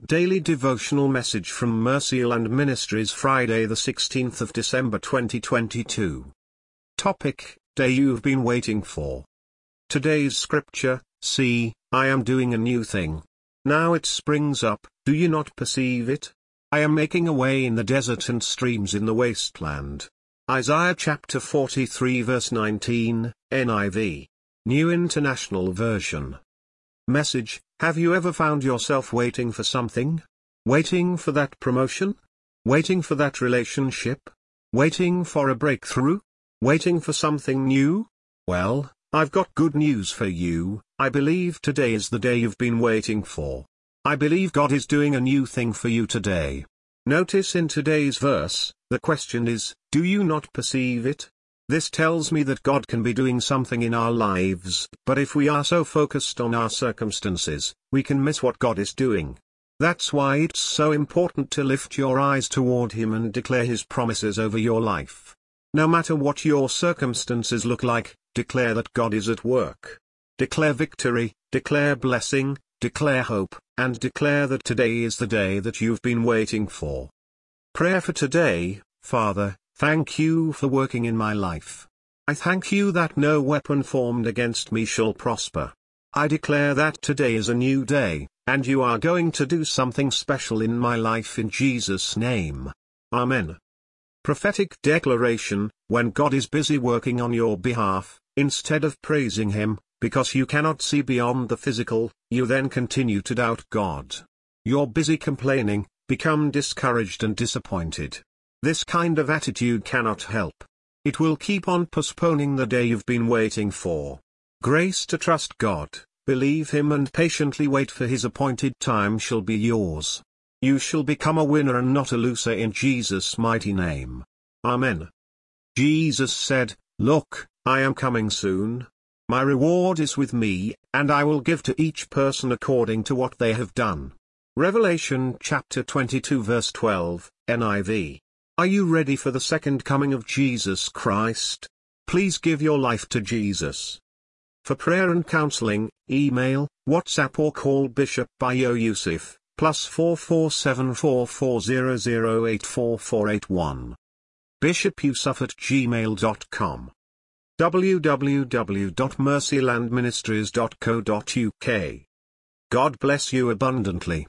Daily devotional message from Mercyland Ministries, Friday the 16th of December 2022. Topic: Day you've been waiting for. Today's scripture: See, I am doing a new thing. Now it springs up, do you not perceive it? I am making a way in the desert and streams in the wasteland. Isaiah chapter 43 verse 19, NIV. New International Version. Message: Have you ever found yourself waiting for something? Waiting for that promotion? Waiting for that relationship? Waiting for a breakthrough? Waiting for something new? Well, I've got good news for you. I believe today is the day you've been waiting for. I believe God is doing a new thing for you today. Notice in today's verse, the question is, do you not perceive it? This tells me that God can be doing something in our lives, but if we are so focused on our circumstances, we can miss what God is doing. That's why it's so important to lift your eyes toward Him and declare His promises over your life. No matter what your circumstances look like, declare that God is at work. Declare victory, declare blessing, declare hope, and declare that today is the day that you've been waiting for. Prayer for today: Father, thank you for working in my life. I thank you that no weapon formed against me shall prosper. I declare that today is a new day, and you are going to do something special in my life in Jesus' name. Amen. Prophetic declaration: When God is busy working on your behalf, instead of praising Him, because you cannot see beyond the physical, you then continue to doubt God. You're busy complaining, become discouraged and disappointed. This kind of attitude cannot help. It will keep on postponing the day you've been waiting for. Grace to trust God, believe Him and patiently wait for His appointed time shall be yours. You shall become a winner and not a loser in Jesus' mighty name. Amen. Jesus said, "Look, I am coming soon. My reward is with me, and I will give to each person according to what they have done." Revelation chapter 22 verse 12, NIV. Are you ready for the second coming of Jesus Christ? Please give your life to Jesus. For prayer and counseling, email, WhatsApp or call Bishop Bayo Yusuf, +44 744 84481. bishopyusuf@gmail.com. www.mercylandministries.co.uk. God bless you abundantly.